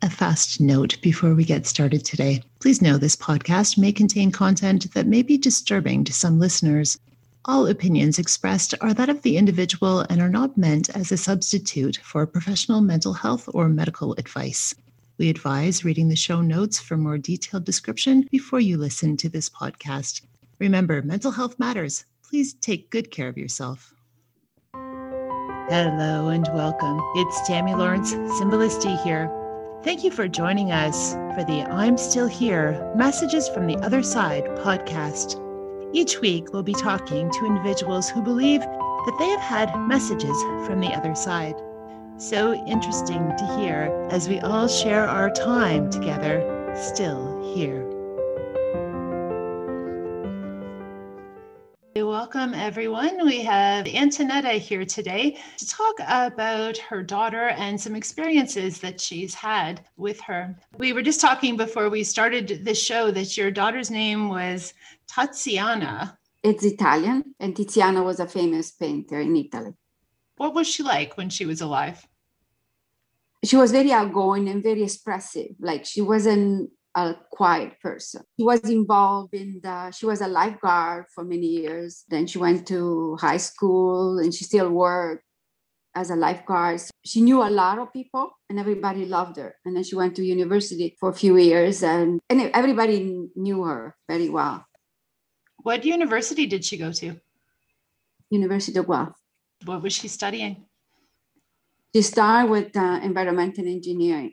a fast note before we get started today. Please know this podcast may contain content that may be disturbing to some listeners. All opinions expressed are that of the individual and are not meant as a substitute for professional mental health or medical advice. We advise reading the show notes for more detailed description before you listen to this podcast. Remember, mental health matters. Please take good care of yourself. Hello and welcome. It's Tammy Lawrence, Symbolisti here. Thank you for joining us for the I'm Still Here Messages from the Other Side podcast. Each week, we'll be talking to individuals who believe that they have had messages from the other side. So interesting to hear as we all share our time together, still here. Welcome, everyone. We have Antonetta here today to talk about her daughter and some experiences that she's had with her. We were just talking before we started the show that your daughter's name was Tiziana. It's Italian, and Tiziana was a famous painter in Italy. What was she like when she was alive? She was very outgoing and very expressive. Like, she wasn't a quiet person. She was involved she was a lifeguard for many years. Then she went to high school and she still worked as a lifeguard. She knew a lot of people and everybody loved her. And then she went to university for a few years and everybody knew her very well. What university did she go to? University of Guelph. What was she studying? She started with environmental engineering,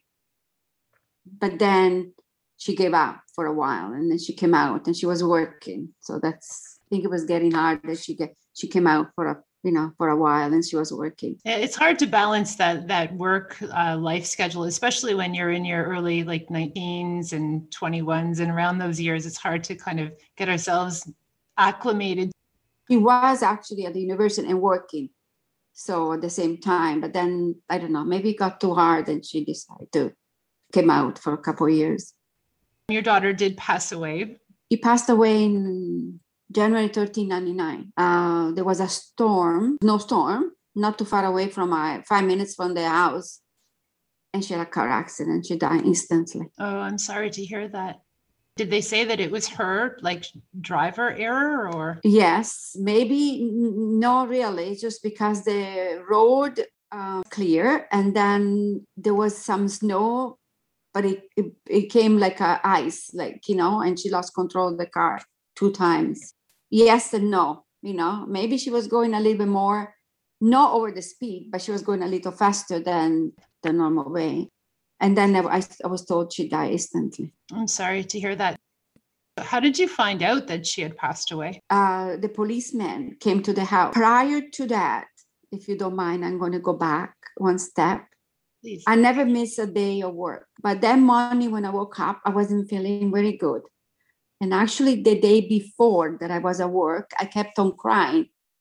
but then she gave up for a while, and then she came out and she was working. So I think it was getting hard that she came out for a while and she was working. It's hard to balance that work life schedule, especially when you're in your early 19s and 21s and around those years. It's hard to kind of get ourselves acclimated. She was actually at the university and working. So at the same time, but then I don't know, maybe it got too hard and she decided to came out for a couple of years. Your daughter did pass away. She passed away in January 1399. There was a storm, not too far away from 5 minutes from the house. And she had a car accident. She died instantly. Oh, I'm sorry to hear that. Did they say that it was her, driver error or? Yes, maybe. Not really, just because the road clear and then there was some snow, but it came like ice, and she lost control of the car 2 times. Yes and no, maybe she was going a little bit more, not over the speed, but she was going a little faster than the normal way. And then I was told she died instantly. I'm sorry to hear that. How did you find out that she had passed away? The policeman came to the house. Prior to that, if you don't mind, I'm going to go back one step. Please. I never miss a day of work. But that morning when I woke up, I wasn't feeling very good. And actually the day before that I was at work, I kept on crying.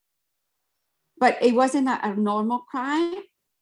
But it wasn't a normal cry.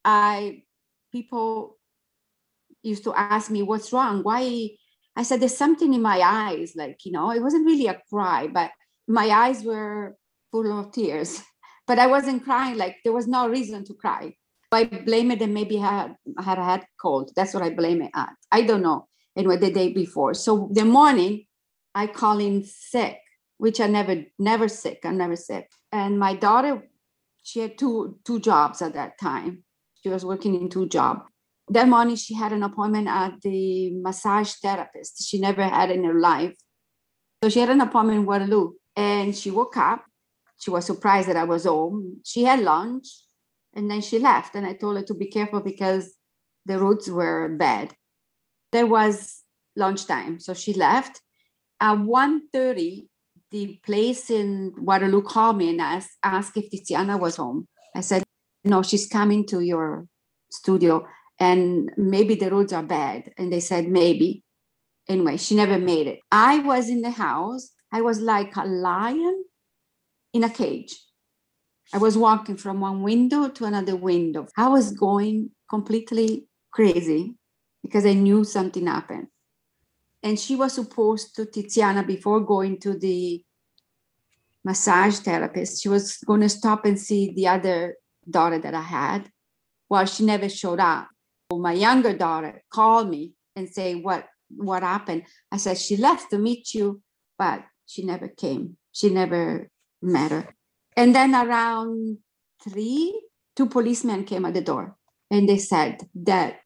People used to ask me, what's wrong? Why? I said, there's something in my eyes. It wasn't really a cry, but my eyes were full of tears. But I wasn't crying, there was no reason to cry. I blame it and maybe I had a head cold. That's what I blame it at. I don't know. Anyway, the day before. So the morning, I call in sick, which I never sick. I'm never sick. And my daughter, she had two jobs at that time. She was working in 2 jobs. That morning, she had an appointment at the massage therapist. She never had in her life. So she had an appointment in Waterloo. And she woke up. She was surprised that I was home. She had lunch. And then she left. And I told her to be careful because the roads were bad. There was lunchtime. So she left. At 1:30, the place in Waterloo called me and asked if Tiziana was home. I said, no, she's coming to your studio. And maybe the roads are bad. And they said, maybe. Anyway, she never made it. I was in the house. I was like a lion in a cage. I was walking from one window to another window. I was going completely crazy because I knew something happened. And she was supposed to, Tiziana, before going to the massage therapist, she was going to stop and see the other daughter that I had. Well, she never showed up. My younger daughter called me and say what happened. I said, she left to meet you, but she never came. She never met her. And then around 3, 2 policemen came at the door, and they said that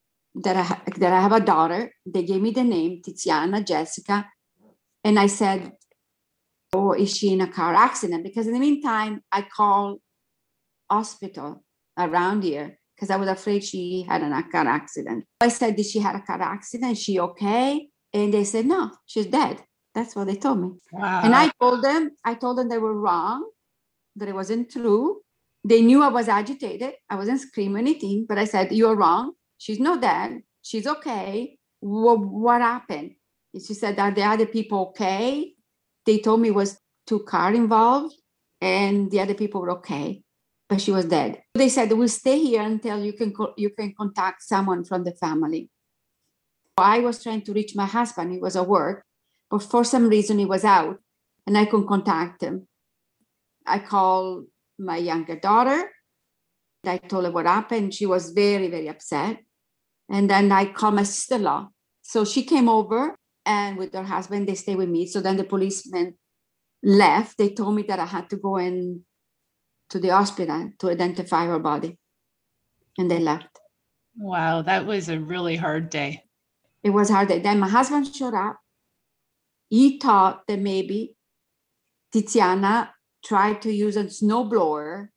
I have a daughter. They gave me the name, Tiziana, Jessica. And I said, oh, is she in a car accident? Because in the meantime, I called hospital around here because I was afraid she had a car accident. I said, did she have a car accident? Is she okay? And they said, no, she's dead. That's what they told me. Wow. And I told them they were wrong, that it wasn't true. They knew I was agitated. I wasn't screaming anything, but I said, you're wrong. She's not dead. She's okay. What happened? And she said, are the other people okay? They told me it was 2 cars involved and the other people were okay, but she was dead. They said, we'll stay here until you can contact someone from the family. I was trying to reach my husband. He was at work, but for some reason he was out and I couldn't contact him. I called my younger daughter. I told her what happened. She was very, very upset. And then I called my sister-in-law. So she came over and with her husband, they stayed with me. So then the policemen left. They told me that I had to go in to the hospital to identify her body. And they left. Wow, that was a really hard day. It was hard. Then my husband showed up. He thought that maybe Tiziana tried to use a snowblower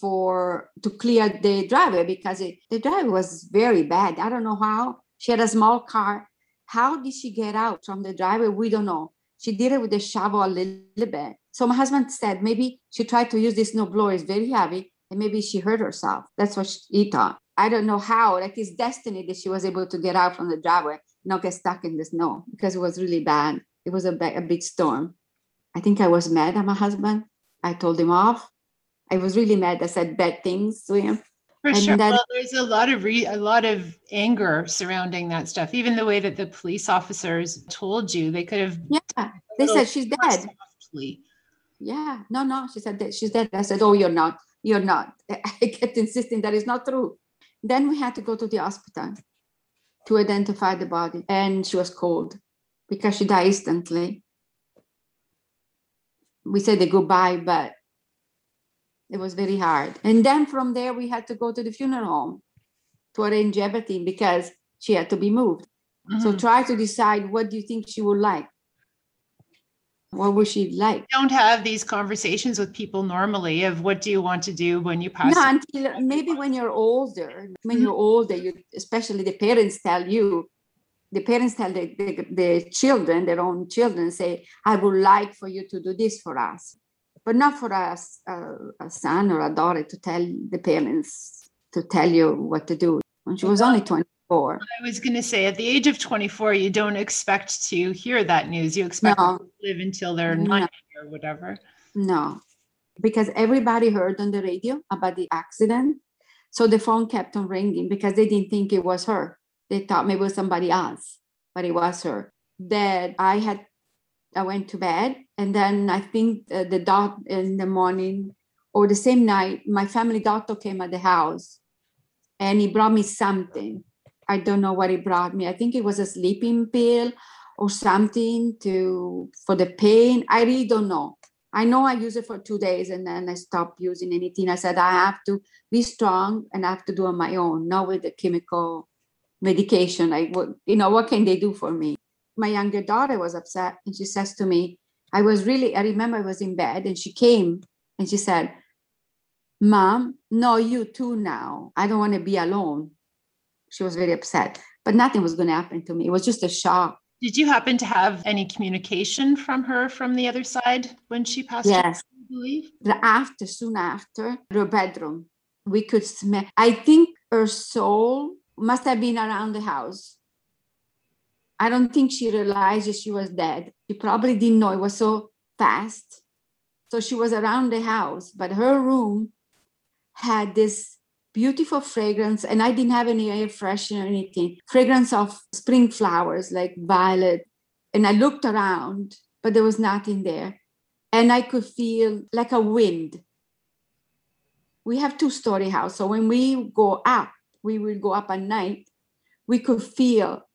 to clear the driveway because the driveway was very bad. I don't know how. She had a small car. How did she get out from the driveway? We don't know. She did it with a shovel a little bit. So my husband said maybe she tried to use this snowblower. It's very heavy and maybe she hurt herself. That's what he thought. I don't know how. Like it's destiny that she was able to get out from the driveway, not get stuck in the snow because it was really bad. It was a big storm. I think I was mad at my husband. I told him off. I was really mad. I said bad things to him. For And sure. then- Well, there's a lot of anger surrounding that stuff. Even the way that the police officers told you, they could have. Yeah, they said she's dead. Softly. Yeah, no. She said that she's dead. I said, oh, you're not. I kept insisting that it's not true. Then we had to go to the hospital to identify the body, and she was cold because she died instantly. We said the goodbye, but it was very hard. And then from there, we had to go to the funeral home to arrange everything because she had to be moved. Mm-hmm. So try to decide, what do you think she would like? What would she like? You don't have these conversations with people normally of what do you want to do when you pass. No, until maybe when you're older. When you're older, especially the parents tell you. The parents tell the children, their own children, say, I would like for you to do this for us. But not for us, a son or a daughter to tell the parents, to tell you what to do. When she was only 24. I was going to say, at the age of 24, you don't expect to hear that news. You expect them to live until they're 90 or whatever. No, because everybody heard on the radio about the accident. So the phone kept on ringing because they didn't think it was her. They thought maybe it was somebody else, but it was her. That I went to bed, and then I think the doctor in the morning or the same night, my family doctor came at the house and he brought me something. I don't know what he brought me. I think it was a sleeping pill or something for the pain. I really don't know. I know I used it for 2 days and then I stopped using anything. I said, I have to be strong and I have to do it on my own, not with the chemical medication. What can they do for me? My younger daughter was upset and she says to me, I remember I was in bed and she came and she said, Mom, no, you too now. I don't want to be alone. She was very upset, but nothing was going to happen to me. It was just a shock. Did you happen to have any communication from her from the other side when she passed away, Yes. I believe? Soon after, her bedroom, we could smell. I think her soul must have been around the house. I don't think she realized that she was dead. She probably didn't know, it was so fast. So she was around the house, but her room had this beautiful fragrance, and I didn't have any air freshener or anything. Fragrance of spring flowers like violet. And I looked around, but there was nothing there. And I could feel like a wind. We have 2-story house. So when we will go up at night, we could feel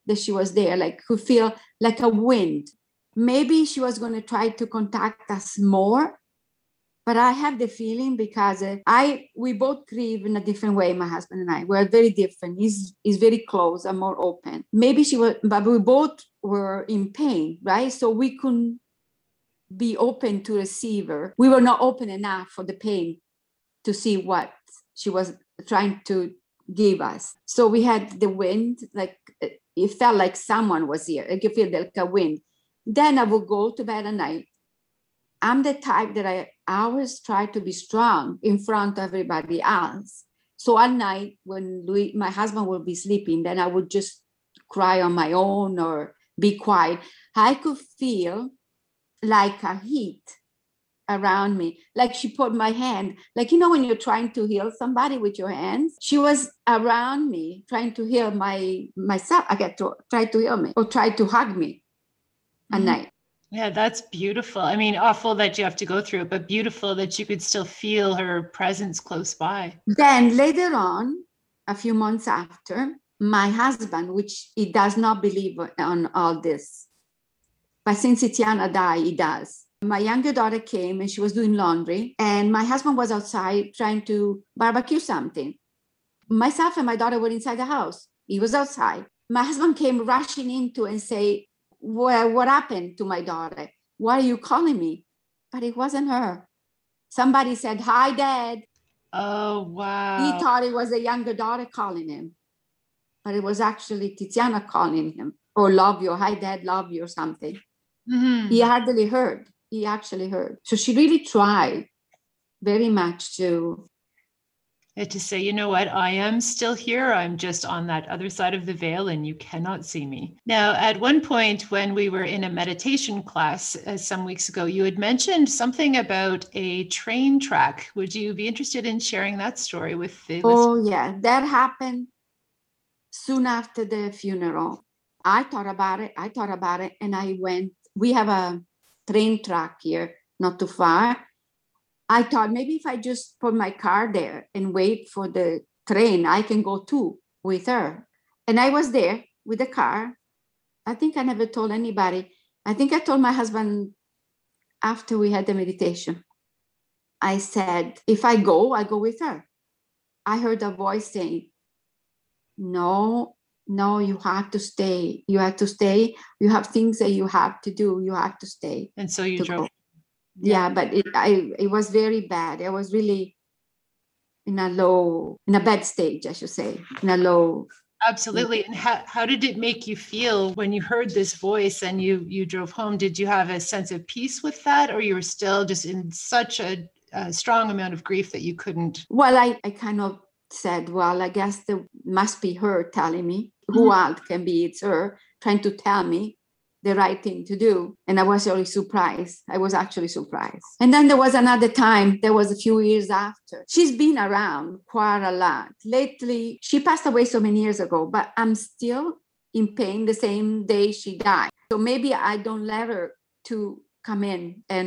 that she was there, like could feel like a wind. Maybe she was going to try to contact us more. But I have the feeling because we both grieve in a different way, my husband and I. We're very different. He's very close. I'm more open. Maybe she was, but we both were in pain, right? So we couldn't be open to receive her. We were not open enough for the pain to see what she was trying to give us. So we had the wind, like it felt like someone was here. Like you feel like a wind. Then I would go to bed at night. I'm the type that I always try to be strong in front of everybody else. So at night when my husband will be sleeping, then I would just cry on my own or be quiet. I could feel like a heat around me, like she put my hand, like, when you're trying to heal somebody with your hands, she was around me trying to heal myself. I get to try to heal me or try to hug me at night. Yeah, that's beautiful. I mean, awful that you have to go through it, but beautiful that you could still feel her presence close by. Then later on, a few months after, my husband, which he does not believe on all this, but since Tiziana died, he does. My younger daughter came and she was doing laundry, and my husband was outside trying to barbecue something. Myself and my daughter were inside the house. He was outside. My husband came rushing into and say, "Well, what happened to my daughter? Why are you calling me?" But it wasn't her. Somebody said, "Hi, Dad." Oh, wow. He thought it was a younger daughter calling him, but it was actually Tiziana calling him, or "Love you," "Hi, Dad, love you," or something. Mm-hmm. He hardly heard. He actually heard. So she really tried very much to say, you know what, I am still here. I'm just on that other side of the veil and you cannot see me. Now, at one point when we were in a meditation class some weeks ago, you had mentioned something about a train track. Would you be interested in sharing that story with the listeners? Oh, yeah. That happened soon after the funeral. I thought about it, and I went. We have a train track here, not too far. I thought maybe if I just put my car there and wait for the train, I can go too with her. And I was there with the car. I think I never told anybody. I think I told my husband after we had the meditation. I said, if I go with her. I heard a voice saying, no, you have to stay. You have to stay. You have things that you have to do. You have to stay. And so you drove. Yeah, but it was very bad. I was really in a bad stage, I should say, in a low. Absolutely. And how did it make you feel when you heard this voice and you drove home? Did you have a sense of peace with that, or you were still just in such a strong amount of grief that you couldn't? Well, I kind of said, well, I guess there must be her telling me. Who else can be? It's her trying to tell me the right thing to do. And I was really surprised. I was actually surprised. And then there was another time, there was a few years after. She's been around quite a lot. Lately, she passed away so many years ago, but I'm still in pain the same day she died. So maybe I don't let her to come in, and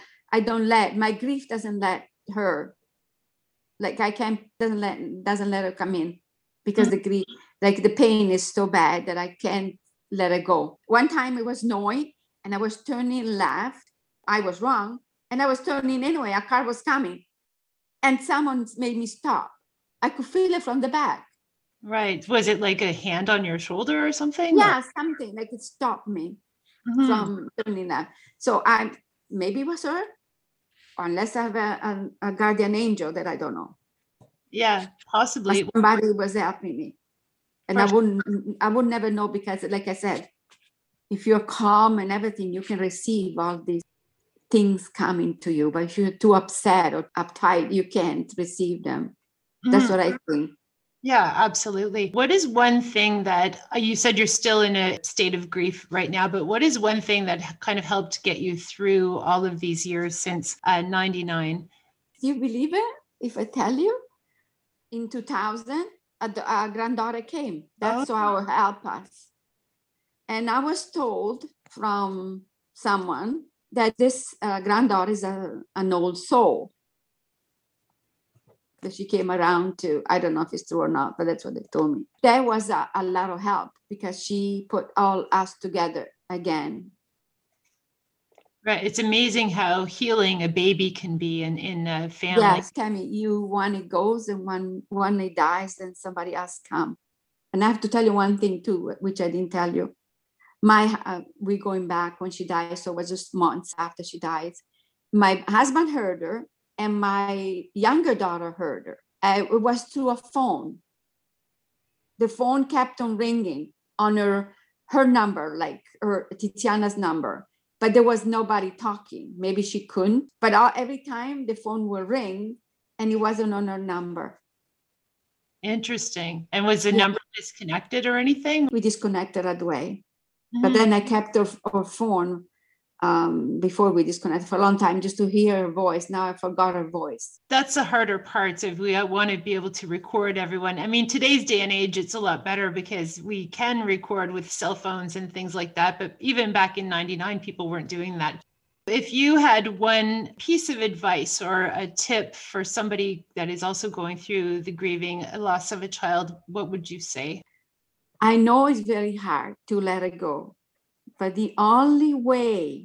my grief doesn't let her, like I can't, doesn't let her come in, because the grief, like the pain is so bad that I can't let it go. One time it was snowing and I was turning left. I was wrong. And I was turning anyway. A car was coming and someone made me stop. I could feel it from the back. Right. Was it like a hand on your shoulder or something? Yeah, something like it stopped me from turning left. So maybe it was her, unless I have a guardian angel that I don't know. Yeah, possibly. But somebody was helping me. And I would never know, because like I said, if you're calm and everything, you can receive all these things coming to you. But if you're too upset or uptight, you can't receive them. That's what I think. Yeah, absolutely. What is one thing that you said you're still in a state of grief right now, but what is one thing that kind of helped get you through all of these years since 99? Do you believe it? If I tell you, in 2000, a granddaughter came. That's how it helped us. And I was told from someone that this granddaughter is an old soul. that she came around to. I don't know if it's true or not, but that's what they told me. That was a lot of help because she put all us together again. Right. It's amazing how healing a baby can be in a family. Yes, Cami, one it goes and one it dies, and somebody else come. And I have to tell you one thing too, which I didn't tell you. We're going back when she died, so it was just months after she died. My husband heard her, and my younger daughter heard her. It was through a phone. The phone kept on ringing on her number, like her Tiziana's number, but there was nobody talking. Maybe she couldn't, but every time the phone will ring, and it wasn't on her number. Interesting. And was the number disconnected or anything? We disconnected right away. Mm-hmm. But then I kept her phone before we disconnected for a long time just to hear her voice. Now I forgot her voice. That's the harder part if we want to be able to record everyone. I mean, today's day and age, it's a lot better because we can record with cell phones and things like that. But even back in 99, people weren't doing that. If you had one piece of advice or a tip for somebody that is also going through the grieving loss of a child, what would you say? I know it's very hard to let it go, but the only way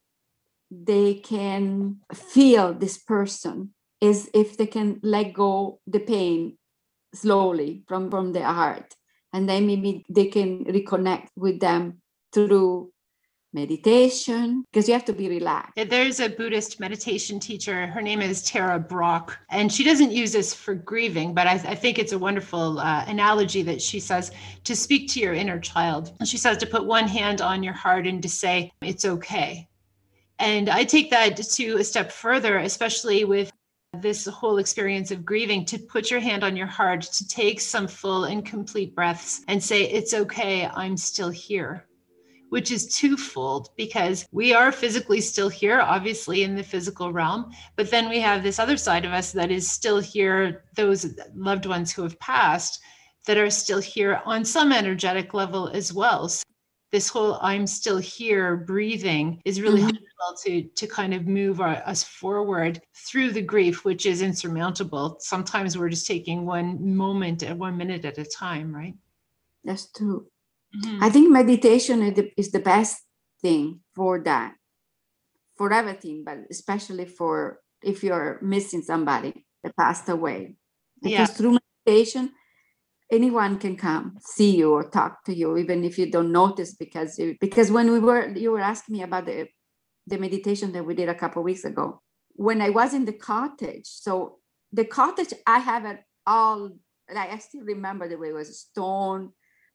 they can feel this person is if they can let go the pain slowly from their heart. And then maybe they can reconnect with them through meditation, because you have to be relaxed. There's a Buddhist meditation teacher. Her name is Tara Brach, and she doesn't use this for grieving, but I think it's a wonderful analogy that she says to speak to your inner child. She says to put one hand on your heart and to say, it's okay. And I take that to a step further, especially with this whole experience of grieving, to put your hand on your heart, to take some full and complete breaths and say, it's okay, I'm still here. Which is twofold, because we are physically still here, obviously in the physical realm, but then we have this other side of us that is still here, those loved ones who have passed that are still here on some energetic level as well. So this whole I'm still here breathing is really helpful to kind of move us forward through the grief, which is insurmountable. Sometimes we're just taking one moment and 1 minute at a time, right? That's true. Mm-hmm. I think meditation is the best thing for that, for everything, but especially for if you're missing somebody that passed away. Because through meditation, anyone can come see you or talk to you, even if you don't notice, because when you were asking me about the meditation that we did a couple of weeks ago, when I was in the cottage. So the cottage, I have it all, like I still remember the way it was stone,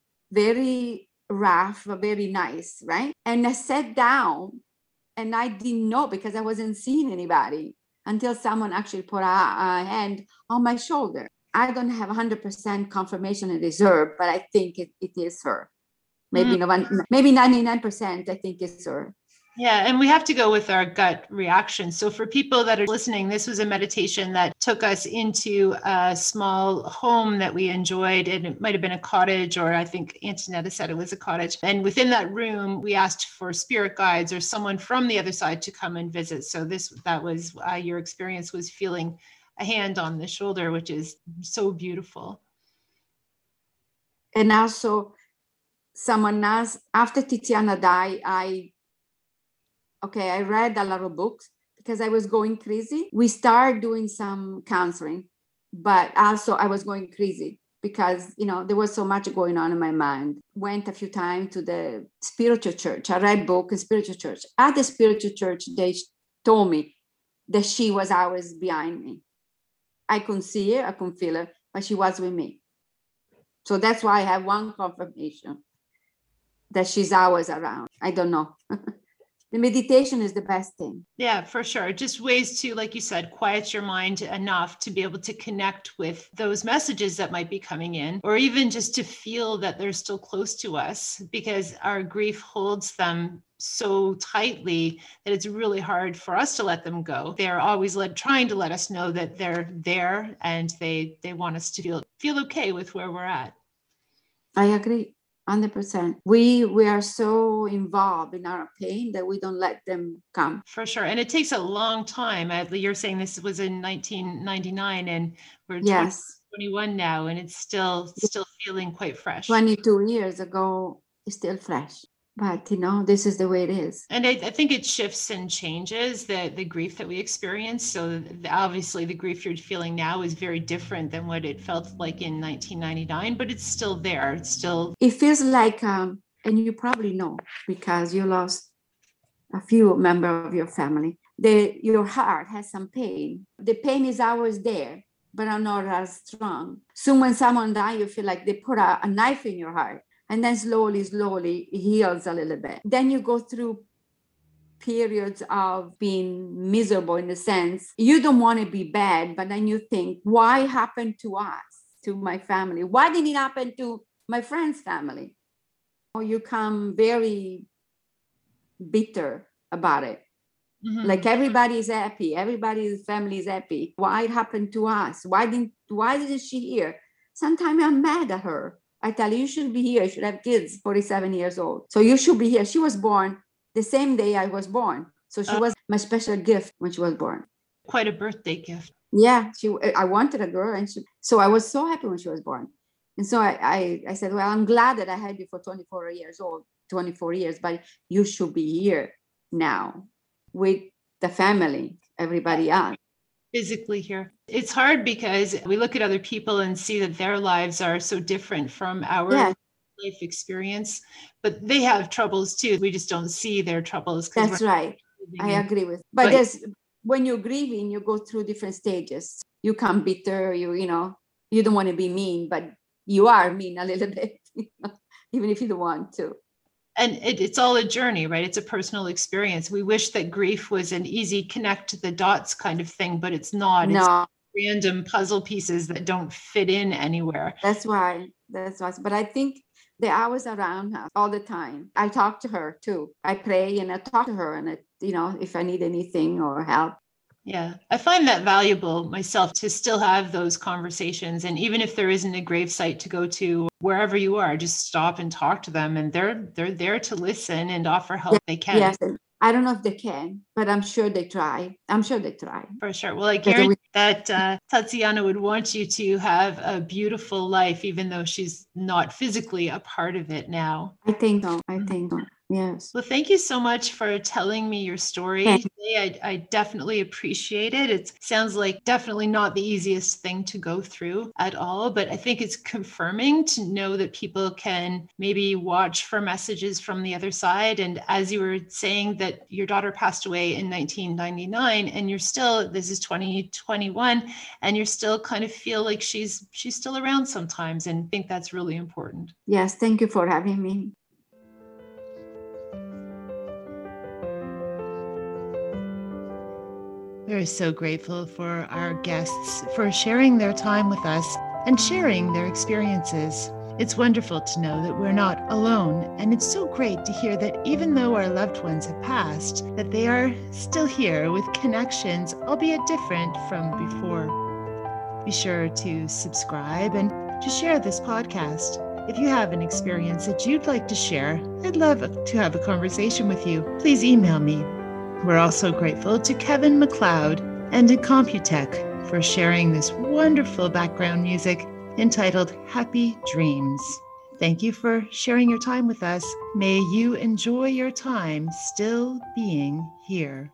very rough, but very nice, right? And I sat down and I didn't know, because I wasn't seeing anybody until someone actually put a hand on my shoulder. I don't have 100% confirmation it is her, but I think it is her. Maybe 99%, I think it's her. Yeah, and we have to go with our gut reaction. So for people that are listening, this was a meditation that took us into a small home that we enjoyed, and it might have been a cottage, or I think Antonetta said it was a cottage. And within that room, we asked for spirit guides or someone from the other side to come and visit. So that was your experience, was feeling a hand on the shoulder, which is so beautiful. And also, someone else, after Tiziana died, I read a lot of books because I was going crazy. We started doing some counseling, but also I was going crazy because, there was so much going on in my mind. Went a few times to the spiritual church. I read book in spiritual church. At the spiritual church, they told me that she was always behind me. I couldn't see her, I couldn't feel her, but she was with me. So that's why I have one confirmation that she's always around. I don't know. The meditation is the best thing. Yeah, for sure. Just ways to, like you said, quiet your mind enough to be able to connect with those messages that might be coming in, or even just to feel that they're still close to us, because our grief holds them so tightly that it's really hard for us to let them go. They're always trying to let us know that they're there and they want us to feel okay with where we're at. I agree. 100%. We are so involved in our pain that we don't let them come. For sure. And it takes a long time. You're saying this was in 1999 and we're Yes. 2021 now, and it's still feeling quite fresh. 22 years ago, it's still fresh. But, this is the way it is. And I think it shifts and changes the grief that we experience. So obviously the grief you're feeling now is very different than what it felt like in 1999, but it's still there. It feels like, and you probably know because you lost a few members of your family, your heart has some pain. The pain is always there, but are not as strong. So when someone dies, you feel like they put a knife in your heart. And then slowly, it heals a little bit. Then you go through periods of being miserable in the sense you don't want to be bad, but then you think, why happened to us, to my family? Why didn't it happen to my friend's family? Or you come very bitter about it. Mm-hmm. Like everybody is happy, everybody's family is happy. Why it happened to us? Why didn't she hear? Sometimes I'm mad at her. I tell you should be here. You should have kids, 47 years old. So you should be here. She was born the same day I was born. So she was my special gift when she was born. Quite a birthday gift. Yeah, I wanted a girl. So I was so happy when she was born. And so I said, well, I'm glad that I had you for 24 years, but you should be here now with the family, everybody else. Physically here. It's hard because we look at other people and see that their lives are so different from our life experience, but they have troubles too. We just don't see their troubles. That's right. I agree with. But when you're grieving, you go through different stages. You come bitter, you don't want to be mean, but you are mean a little bit, even if you don't want to. And it's all a journey, right? It's a personal experience. We wish that grief was an easy connect the dots kind of thing, but it's not. No. It's random puzzle pieces that don't fit in anywhere. That's why. But I think they're always around us all the time. I talk to her too. I pray and I talk to her, and if I need anything or help. Yeah, I find that valuable myself to still have those conversations. And even if there isn't a gravesite to go to, wherever you are, just stop and talk to them. And they're there to listen and offer help they can. Yes, I don't know if they can, but I'm sure they try. For sure. Well, I guarantee that Tatiana would want you to have a beautiful life, even though she's not physically a part of it now. I think so. Yes. Well, thank you so much for telling me your story today. I definitely appreciate it. It sounds like definitely not the easiest thing to go through at all, but I think it's confirming to know that people can maybe watch for messages from the other side. And as you were saying that your daughter passed away in 1999 and this is 2021, and you're still kind of feel like she's still around sometimes. And I think that's really important. Yes. Thank you for having me. We're so grateful for our guests for sharing their time with us and sharing their experiences. It's wonderful to know that we're not alone, and it's so great to hear that even though our loved ones have passed, that they are still here with connections, albeit different from before. Be sure to subscribe and to share this podcast. If you have an experience that you'd like to share, I'd love to have a conversation with you. Please email me. We're also grateful to Kevin MacLeod and Incompetech for sharing this wonderful background music entitled Happy Dreams. Thank you for sharing your time with us. May you enjoy your time still being here.